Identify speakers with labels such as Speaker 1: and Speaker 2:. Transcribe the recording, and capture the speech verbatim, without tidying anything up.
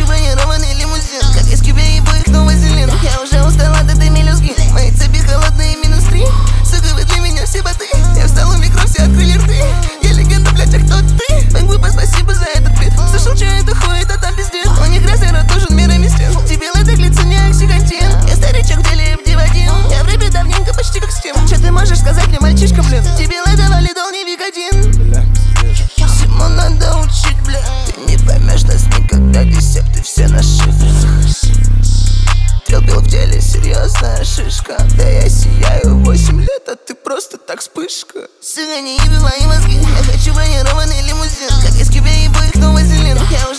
Speaker 1: хочу бронированный лимузин, как из Кубы и их новый зелен. Я уже устала от этой мелюзги, мои цепи холодные минус три. Сука, вы для меня все боты, я встал у микро, все открыли рты. Я легенда, блядь, а кто ты? Бэнгвипа, спасибо за этот бит. Слышал, что это хуй, это там пиздец. У них грязный рот нужен мирами стен. Дебил, это глица, не оксигантин. Я старичок в деле дивадин. Я в рэпе давненько, почти как Стим. Че ты можешь сказать мне, мальчишка, блин? Дебил, это валидол, не Викодин. Всему надо учить, бля. Ты не поймешь нас никогда, десепты все на шифрах. Трёбил в деле, серьезная шишка. Да я сияю восемь лет, а ты просто так вспышка. Сука, не еби мои мозги. Я хочу бронированный лимузин, как из Кубы и их новый зелен. Я